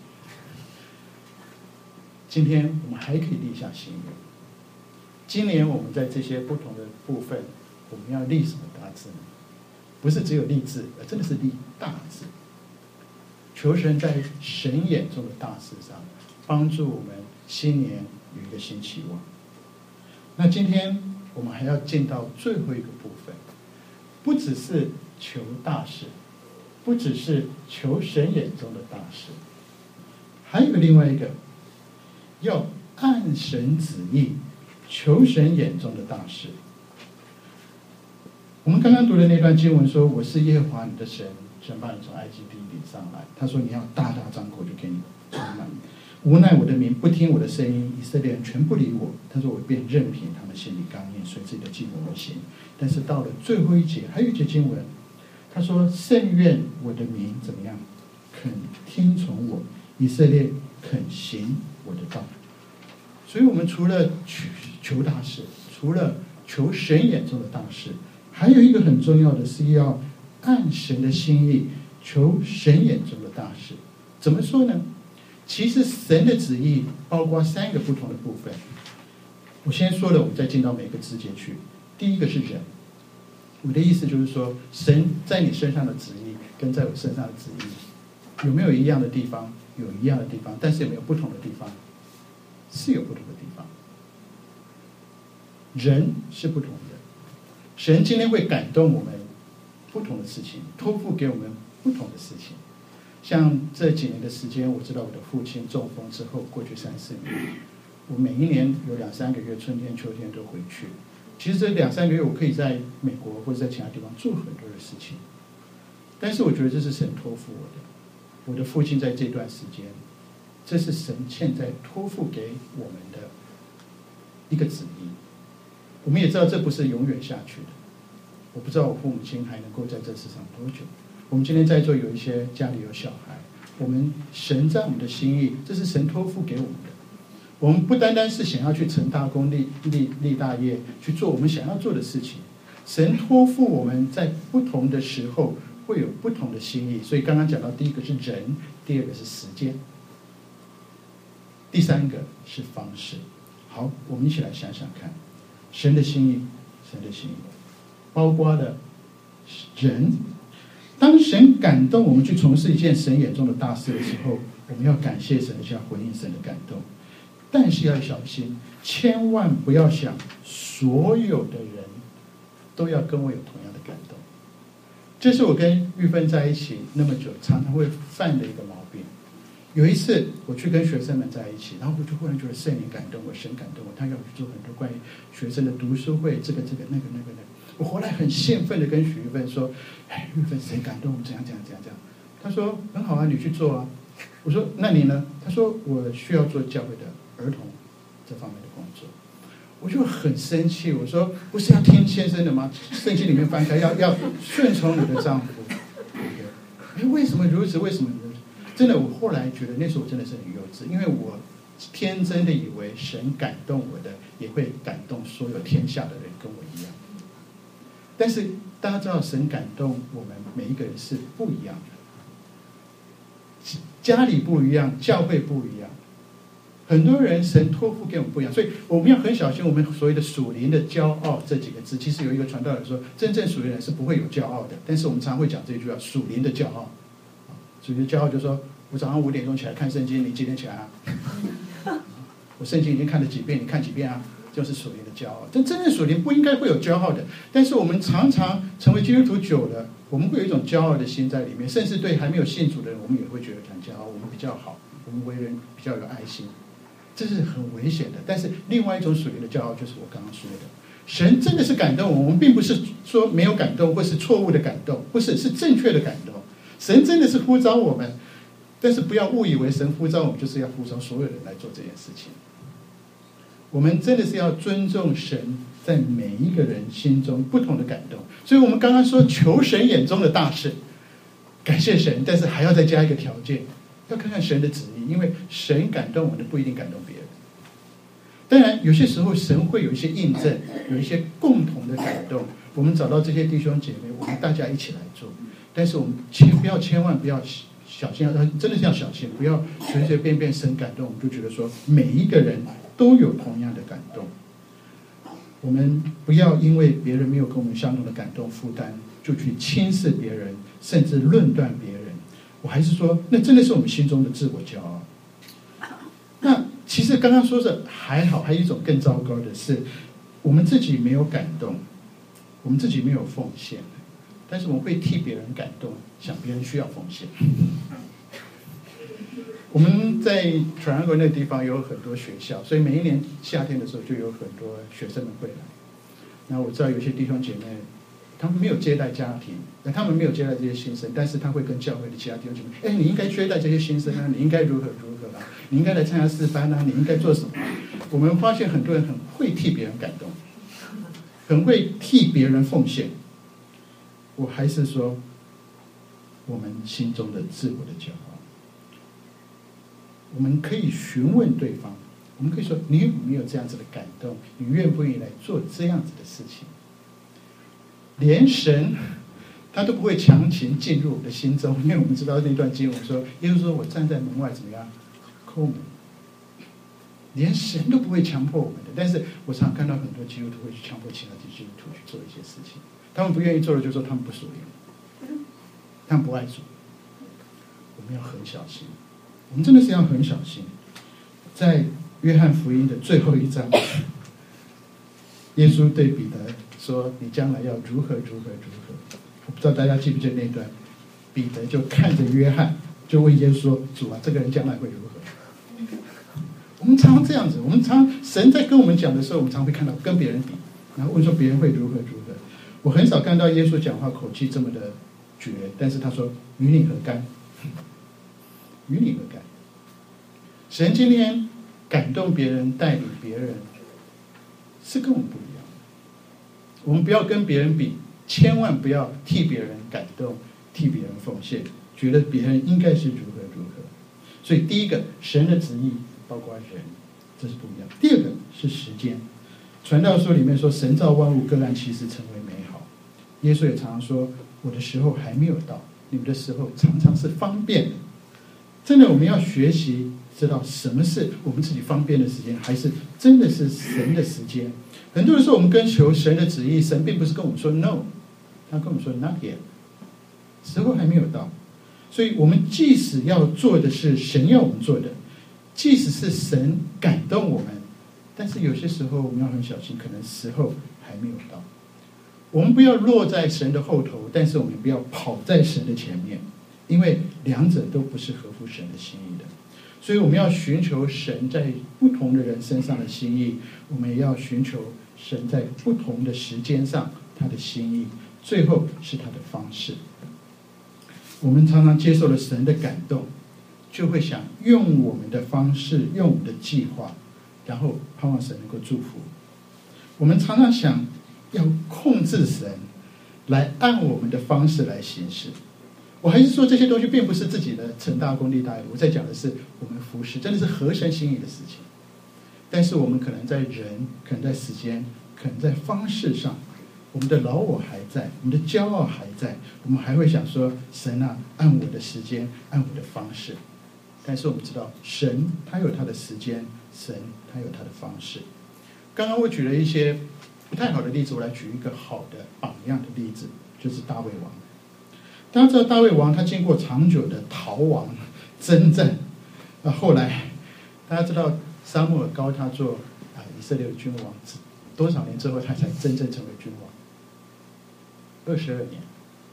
今天我们还可以立下心愿。今年我们在这些不同的部分，我们要立什么大志呢？不是只有立志，而真的是立大志。求神在神眼中的大事上，帮助我们新年有一个新期望。那今天我们还要进到最后一个部分，不只是求大事，不只是求神眼中的大事，还有另外一个，要按神旨意求神眼中的大事。我们刚刚读的那段经文说，我是耶和华你的神，神把你从埃及地领上来。他说你要大大张口，就给你充满。无奈我的民不听我的声音，以色列人全不理我。他说我便任凭他们心里刚硬，随自己的计谋而行。但是到了最后一节，还有一节经文，他说甚愿我的民怎么样，肯听从我，以色列肯行我的道。所以我们除了求大事，除了求神眼中的大事，还有一个很重要的是要按神的心意求神眼中的大事。怎么说呢？其实神的旨意包括3个不同的部分。我先说了，我们再进到每个枝节去。第一个是人，我的意思就是说，神在你身上的旨意跟在我身上的旨意有没有一样的地方？有一样的地方，但是有没有不同的地方？是有不同的地方。人是不同的，神今天会感动我们不同的事情，托付给我们不同的事情。像这几年的时间，我知道我的父亲中风之后，过去3、4年，我每一年有2、3个月，春天、秋天都回去。其实这2、3个月，我可以在美国或者在其他地方做很多的事情，但是我觉得这是神托付我的。我的父亲在这段时间，这是神现在托付给我们的一个旨意。我们也知道这不是永远下去的。我不知道我父母亲还能够在这世上多久。我们今天在座有一些家里有小孩，我们神在我们的心意，这是神托付给我们的。我们不单单是想要去成大功、立大业，去做我们想要做的事情。神托付我们在不同的时候会有不同的心意。所以刚刚讲到，第一个是人，第二个是时间，第3个是方式。好，我们一起来想想看，神的心意，神的心意，包括了人。当神感动我们去从事一件神眼中的大事的时候，我们要感谢神，要回应神的感动。但是要小心，千万不要想所有的人都要跟我有同样的感动。这是我跟玉芬在一起那么久常常会犯的一个毛病。有一次我去跟学生们在一起，然后我就忽然觉得圣灵感动我，神感动我，他要我去做很多关于学生的读书会，这个那个。我后来很兴奋的跟许玉芬说：“哎，玉芬，神感动我，怎样。”他说：“很好啊，你去做啊。”我说：“那你呢？”他说：“我需要做教会的儿童这方面的工作。”我就很生气，我说：“不是要听先生的吗？圣经里面翻开要顺从你的丈夫。”哎，为什么如此？为什么如此？真的，我后来觉得那时候我真的是很幼稚，因为我天真的以为神感动我的，也会感动所有天下的人跟我一样。但是大家知道，神感动我们每一个人是不一样的，家里不一样，教会不一样。 很多人神托付给我们不一样，所以我们要很小心我们所谓的属灵的骄傲这几个字。其实有一个传道人说，真正属灵人是不会有骄傲的，但是我们常会讲这句话，属灵的骄傲。属灵的骄傲就是说，我早上5点钟起来看圣经，你几点起来啊？我圣经已经看了几遍，你看几遍啊？就是属灵的骄傲。但真正属灵不应该会有骄傲的，但是我们常常成为基督徒久了，我们会有一种骄傲的心在里面，甚至对还没有信主的人，我们也会觉得很骄傲，我们比较好，我们为人比较有爱心，这是很危险的。但是另外一种属灵的骄傲，就是我刚刚说的，神真的是感动我们，并不是说没有感动，或是错误的感动，不是，是正确的感动。神真的是呼召我们，但是不要误以为神呼召我们就是要呼召所有人来做这件事情。我们真的是要尊重神在每一个人心中不同的感动，所以我们刚刚说求神眼中的大事，感谢神，但是还要再加一个条件，要看看神的旨意，因为神感动我们的不一定感动别人。当然有些时候神会有一些印证，有一些共同的感动，我们找到这些弟兄姐妹，我们大家一起来做。但是我们千万不要小心，真的是要小心，不要随随便便神感动我们就觉得说每一个人都有同样的感动。我们不要因为别人没有跟我们相同的感动负担，就去轻视别人，甚至论断别人。我还是说，那真的是我们心中的自我骄傲。那其实刚刚说的还好，还有一种更糟糕的是，我们自己没有感动，我们自己没有奉献，但是我们会替别人感动，想别人需要奉献。我们在传安国那个地方有很多学校，所以每一年夏天的时候就有很多学生们会来。那我知道有些弟兄姐妹，他们没有接待家庭，他们没有接待这些新生，但是他会跟教会的其他弟兄姐妹，你应该接待这些新生啊，你应该如何如何啊，你应该来参加4班啊，你应该做什么？我们发现很多人很会替别人感动，很会替别人奉献。我还是说，我们心中的自我的骄傲。我们可以询问对方，我们可以说，你有没有这样子的感动？你愿不愿意来做这样子的事情？连神他都不会强行进入我的心中，因为我们知道那段经文说，耶稣说我站在门外怎么样叩门，连神都不会强迫我们的。但是我常常看到很多基督徒会去强迫其他基督徒去做一些事情，他们不愿意做的就说他们不属灵，他们不爱主。我们要很小心，我们真的是要很小心。在约翰福音的最后一章，耶稣对彼得说，你将来要如何如何如何。我不知道大家记不记得那段，彼得就看着约翰，就问耶稣说，主啊，这个人将来会如何？我们常常这样子，我们神在跟我们讲的时候，我们常会看到跟别人比，然后问说别人会如何如何。我很少看到耶稣讲话口气这么的绝，但是他说，与你何干？与你何干？神今天感动别人，带领别人，是跟我们不一样的。我们不要跟别人比，千万不要替别人感动，替别人奉献，觉得别人应该是如何如何。所以第一个，神的旨意包括人，这是不一样。第二个是时间。传道书里面说，神造万物，各按其时成为美好。耶稣也常常说，我的时候还没有到，你们的时候常常是方便的。真的，我们要学习知道什么是我们自己方便的时间，还是真的是神的时间。很多人说我们跟求神的旨意，神并不是跟我们说 no， 他跟我们说 not yet， 时候还没有到。所以我们即使要做的是神要我们做的，即使是神感动我们，但是有些时候我们要很小心，可能时候还没有到。我们不要落在神的后头，但是我们不要跑在神的前面，因为两者都不是合乎神的心意的。所以我们要寻求神在不同的人身上的心意，我们也要寻求神在不同的时间上他的心意，最后是他的方式。我们常常接受了神的感动，就会想用我们的方式，用我们的计划，然后盼望神能够祝福。我们常常想要控制神，来按我们的方式来行事。我还是说这些东西并不是自己的成大功立大业，我在讲的是我们服事真的是合神心意的事情。但是我们可能在人，可能在时间，可能在方式上，我们的老我还在，我们的骄傲还在，我们还会想说，神啊，按我的时间，按我的方式。但是我们知道，神他有他的时间， 神他有他的方式。刚刚我举了一些不太好的例子，我来举一个好的榜样的例子，就是大卫王。大家知道大卫王他经过长久的逃亡征战，后来大家知道撒母耳膏他做以色列的君王，多少年之后他才真正成为君王？22年。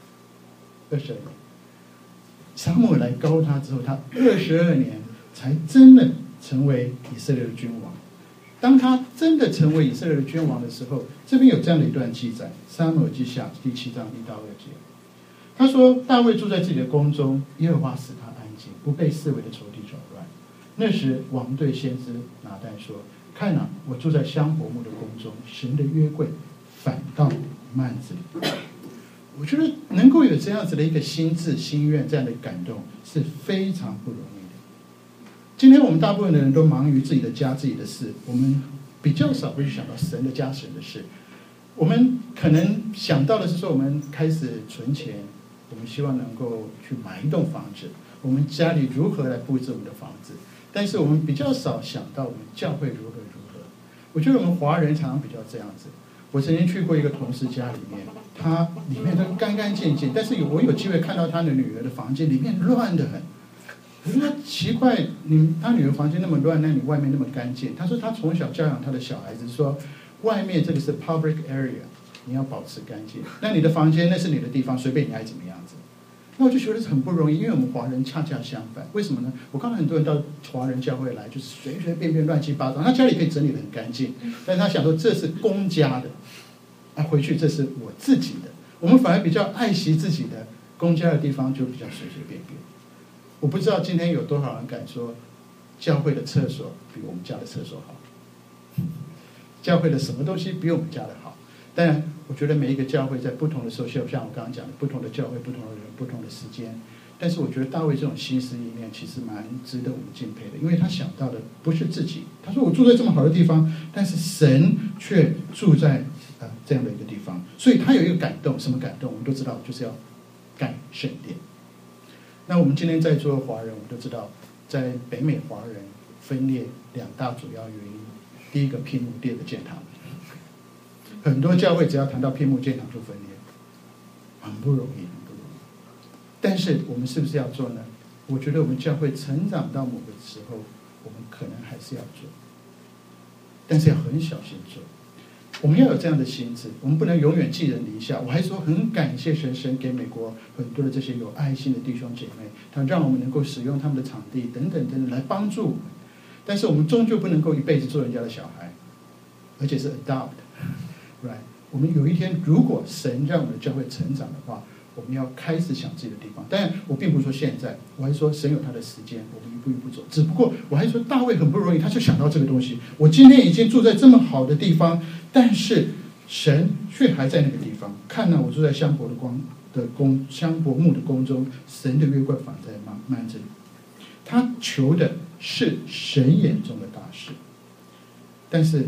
撒母耳来膏他之后，他22年才真的成为以色列的君王。当他真的成为以色列的君王的时候，这边有这样的一段记载，撒母耳记下第7章1到2节。他说：“大卫住在自己的宫中，耶和华使他安静，不被四围的仇敌搅乱。那时，王对先知拿单说：看啊，我住在香柏木的宫中，神的约柜反到幔子里。”我觉得能够有这样子的一个心志心愿，这样的感动是非常不容易的。今天我们大部分的人都忙于自己的家、自己的事，我们比较少会去想到神的家、神的事。我们可能想到的是说，我们开始存钱，我们希望能够去买一栋房子，我们家里如何来布置我们的房子，但是我们比较少想到我们教会如何。我觉得我们华人常常比较这样子。我曾经去过一个同事家里面，他里面都干干净净，但是我有机会看到他的女儿的房间里面乱得很。我说奇怪，他女儿房间那么乱，那你外面那么干净？他说他从小教养他的小孩子说，外面这个是 public area， 你要保持干净。那你的房间那是你的地方，随便你爱怎么样子。那我就觉得很不容易，因为我们华人恰恰相反。为什么呢？我看到很多人到华人教会来，就是随随便便乱七八糟，他家里可以整理得很干净，但是他想说这是公家的，回去这是我自己的。我们反而比较爱惜自己的公家的地方，就比较随随便便。我不知道今天有多少人敢说，教会的厕所比我们家的厕所好，教会的什么东西比我们家的好。当然，我觉得每一个教会在不同的时候，像我刚刚讲的，不同的教会、不同的人、不同的时间。但是我觉得大卫这种心思意念其实蛮值得我们敬佩的，因为他想到的不是自己。他说：“我住在这么好的地方，但是神却住在这样的一个地方。”所以他有一个感动，什么感动？我们都知道，就是要盖圣殿。那我们今天在座的华人，我们都知道，在北美华人分裂2大主要原因：第一个聘牧，第二个建堂。很多教会只要谈到聘牧建堂就分裂，很不容易，很不容易。但是我们是不是要做呢？我觉得我们教会成长到某个时候，我们可能还是要做，但是要很小心做。我们要有这样的心智，我们不能永远寄人篱下。我还说很感谢神给美国很多的这些有爱心的弟兄姐妹，他让我们能够使用他们的场地等等等等来帮助我们。但是我们终究不能够一辈子做人家的小孩，而且是 adopt。Right， 我们有一天，如果神让我们的教会成长的话，我们要开始想自己的地方。当然，我并不是说现在，我还是说神有他的时间，我们一步一步走。只不过，我还是说大卫很不容易，他就想到这个东西。我今天已经住在这么好的地方，但是神却还在那个地方。看到我住在香柏木的宫中，神的约柜放在幔子里。他求的是神眼中的大事，但是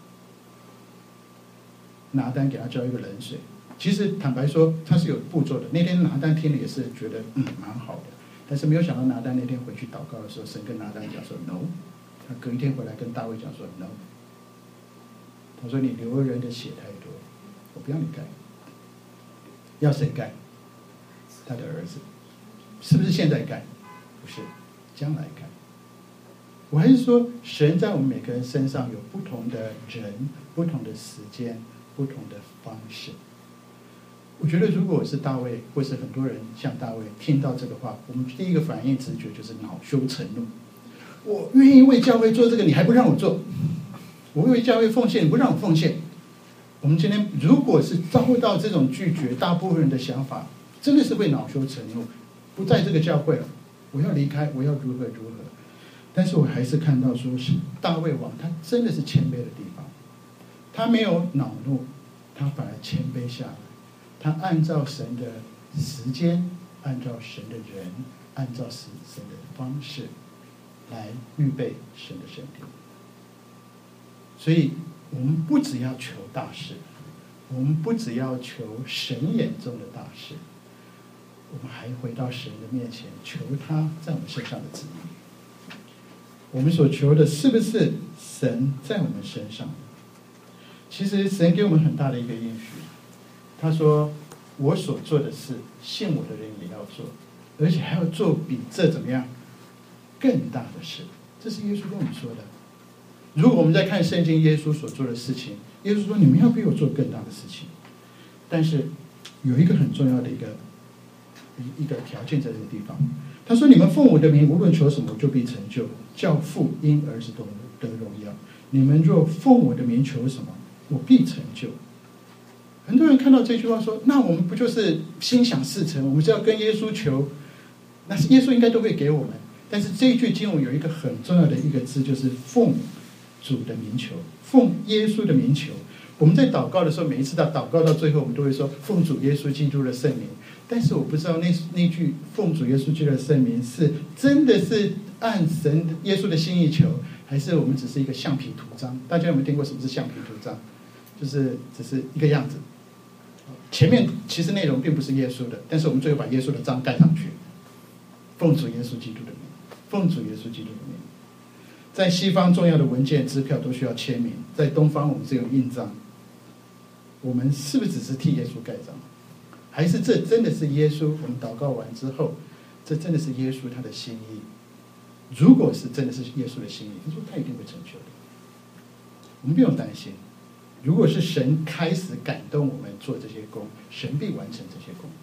拿单给他浇一个冷水。其实坦白说，他是有步骤的。那天拿单听了也是觉得蛮好的，但是没有想到拿单那天回去祷告的时候，神跟拿单讲说 no。他隔一天回来跟大卫讲说 no。他说你流人的血太多，我不要你盖。要谁盖？他的儿子。是不是现在盖？不是，将来盖。我还是说，神在我们每个人身上有不同的人、不同的时间、不同的方式。我觉得，如果我是大卫，或是很多人像大卫，听到这个话，我们第一个反应直觉就是恼羞成怒。我愿意为教会做这个，你还不让我做；我为教会奉献，你不让我奉献。我们今天如果是遭到这种拒绝，大部分人的想法真的是会恼羞成怒，不在这个教会了，我要离开，我要如何如何。但是我还是看到说，是大卫王他真的是谦卑的地方，他没有恼怒，他反而谦卑下来。他按照神的时间，按照神的人，按照神的方式来预备神的圣殿。所以我们不只要求大事，我们不只要求神眼中的大事，我们还回到神的面前，求他在我们身上的旨意。 我们所求的是不是神在我们身上？其实神给我们很大的一个应许，他说我所做的事，信我的人也要做，而且还要做比这怎么样更大的事。这是耶稣跟我们说的。如果我们在看圣经耶稣所做的事情，耶稣说你们要比我做更大的事情，但是有一个很重要的一个条件在这个地方，他说你们奉我的名无论求什么就必成就，叫父因儿子得荣耀。你们若奉我的名求什么，我必成就。很多人看到这句话说，那我们不就是心想事成，我们是要跟耶稣求，那耶稣应该都会给我们。但是这一句经文有一个很重要的一个字，就是奉主的名求，奉耶稣的名求。我们在祷告的时候，每一次到祷告到最后，我们都会说奉主耶稣基督的圣名。但是我不知道那句奉主耶稣基督的圣名是真的是按神耶稣的心意求，还是我们只是一个橡皮图章？大家有没有听过什么是橡皮图章？就是只是一个样子，前面其实内容并不是耶稣的，但是我们最后把耶稣的章盖上去。奉主耶稣基督的名，奉主耶稣基督的名。在西方重要的文件支票都需要签名，在东方我们只有印章。我们是不是只是替耶稣盖章，还是这真的是耶稣？我们祷告完之后，这真的是耶稣他的心意。如果是真的是耶稣的心意，他说他一定会成就的，我们不用担心。如果是神开始感动我们做这些工，神必完成这些工。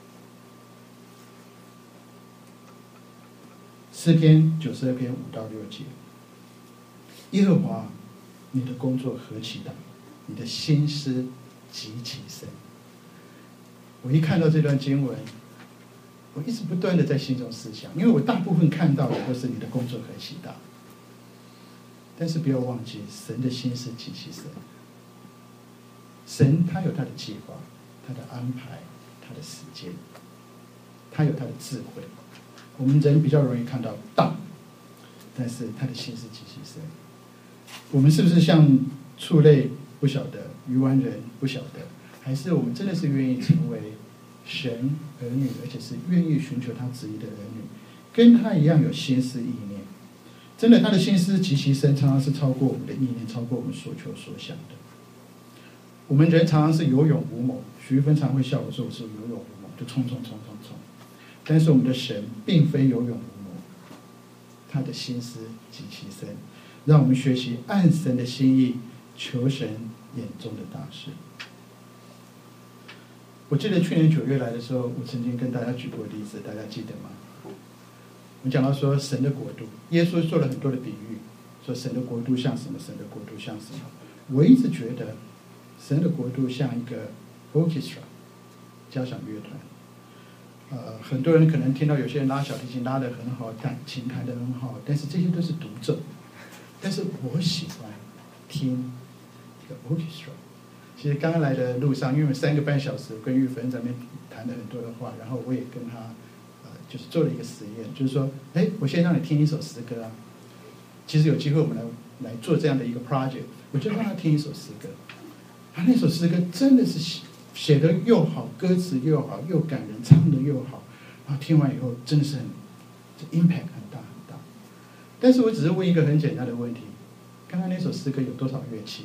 诗篇92篇5到6节，耶和华，你的工作何其大，你的心思极其深。我一看到这段经文，我一直不断的在心中思想，因为我大部分看到的都是你的工作何其大，但是不要忘记神的心思极其深。神他有他的计划，他的安排，他的时间，他有他的智慧。我们人比较容易看到大，但是他的心思极其深。我们是不是像畜类不晓得，鱼丸人不晓得，还是我们真的是愿意成为神儿女，而且是愿意寻求他旨意的儿女，跟他一样有心思意念？真的，他的心思极其深，常常是超过我们的意念，超过我们所求所想的。我们人常常是有勇无谋，许玉芬常会笑我说我是有勇无谋，就冲。但是我们的神并非有勇无谋，他的心思极其深，让我们学习按神的心意求神眼中的大事。我记得去年9月来的时候，我曾经跟大家举过例子，大家记得吗？我们讲到说神的国度，耶稣做了很多的比喻，说神的国度像什么，神的国度像什么。我一直觉得神的国度像一个 orchestra 交响乐团。很多人可能听到有些人拉小提琴拉得很好，琴弹得很好，但是这些都是独奏。但是我喜欢听一个 orchestra。其实刚刚来的路上，因为3个半小时跟玉芬在那边谈了很多的话，然后我也跟他就是做了一个实验，就是说，我先让你听一首诗歌啊。其实有机会我们来做这样的一个 project， 我就让他听一首诗歌。他那首诗歌真的是写得又好，歌词又好，又感人，唱得又好，然后听完以后真的是impact 很大很大。但是我只是问一个很简单的问题：刚刚那首诗歌有多少乐器？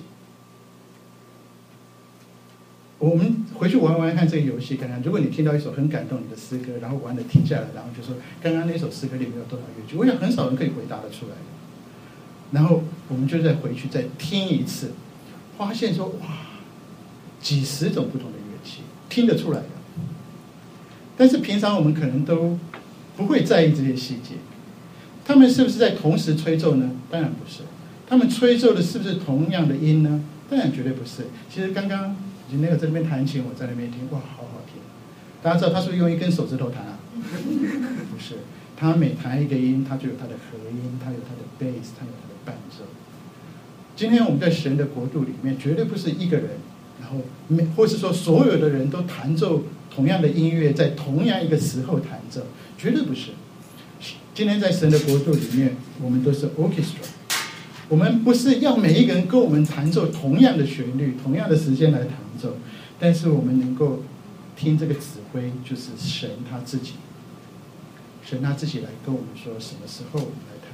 我们回去玩玩看这个游戏，看看如果你听到一首很感动你的诗歌，然后玩的停下来，然后就说刚刚那首诗歌里面有多少乐器？我想很少人可以回答得出来。然后我们就再回去再听一次，发现说哇，几十种不同的乐器听得出来的。但是平常我们可能都不会在意这些细节。他们是不是在同时吹奏呢？当然不是。他们吹奏的是不是同样的音呢？当然绝对不是。其实刚刚那个在那边弹琴，我在那边听，哇，好好听。大家知道他是不是用一根手指头弹啊？不是，他每弹一个音，他就有他的和音，他有他的 bass， 他有他的伴奏。今天我们在神的国度里面，绝对不是一个人，然后或是说所有的人都弹奏同样的音乐，在同样一个时候弹奏，绝对不是。今天在神的国度里面，我们都是 orchestra。我们不是要每一个人跟我们弹奏同样的旋律，同样的时间来弹奏，但是我们能够听这个指挥，就是神他自己。神他自己来跟我们说什么时候我们来弹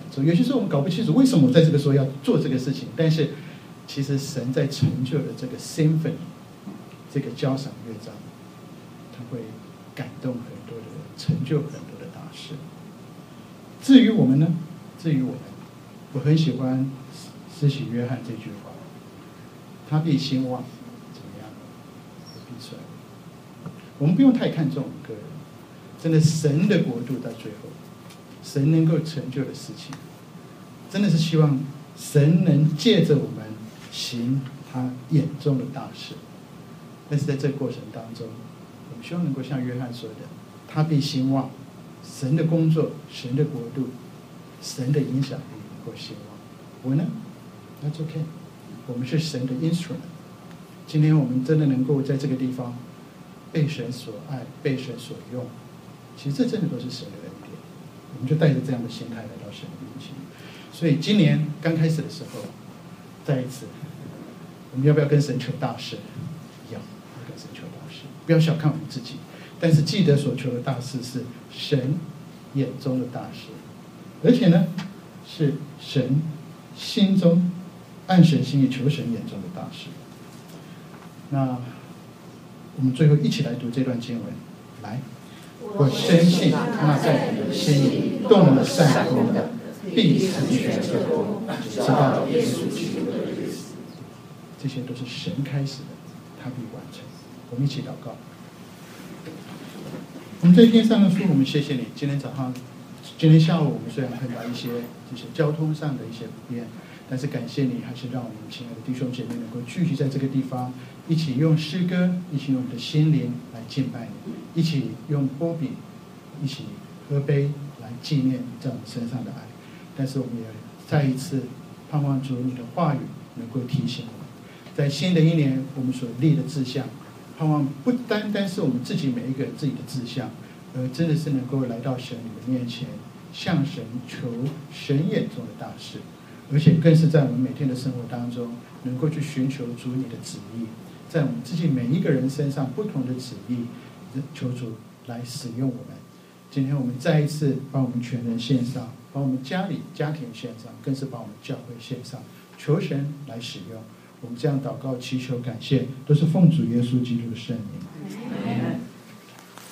重。有些时候我们搞不清楚为什么我在这个时候要做这个事情，但是其实神在成就的这个 symphony， 这个交响乐章，他会感动很多的人，成就很多的大事。至于我们呢？至于我们，我很喜欢施洗约翰这句话：他必兴旺，怎么样？我必衰微。我们不用太看重我们个人，真的，神的国度到最后，神能够成就的事情，真的是希望神能借着我们行他眼中的大事。但是在这个过程当中，我们希望能够像约翰说的，他必兴旺，神的工作，神的国度，神的影响力能够兴旺。我呢 ，That's okay， 我们是神的 instrument。今天我们真的能够在这个地方被神所爱，被神所用，其实这真的都是神的恩典。我们就带着这样的心态来到神的面前。所以今年刚开始的时候，再一次，我们要不要跟神求大事？要跟神求大事，不要小看我们自己。但是记得所求的大事是神眼中的大事，而且呢，是神心中按神心意求神眼中的大事。那我们最后一起来读这段经文，来，我深信那在你的心里动了善功的，必成全这功，直到耶稣基督的日子。这些都是神开始的，他必完成。我们一起祷告。我们这一天上的书，我们谢谢你。今天下午我们虽然碰到一些这些交通上的一些不便，但是感谢你，还是让我们亲爱的弟兄姐妹能够聚集在这个地方，一起用诗歌，一起用我们的心灵来敬拜你，一起用波比，一起喝杯来纪念在我们身上的爱。但是我们也再一次盼望主你的话语能够提醒我们，在新的一年我们所立的志向，盼望不单单是我们自己每一个人自己的志向，而真的是能够来到神你的面前，向神求神眼中的大事，而且更是在我们每天的生活当中，能够去寻求主你的旨意，在我们自己每一个人身上不同的旨意，求主来使用我们。今天我们再一次把我们全人献上，把我们家庭献上，更是把我们教会献上，求神来使用。我们这样祷告祈求感谢，都是奉主耶稣基督的圣名。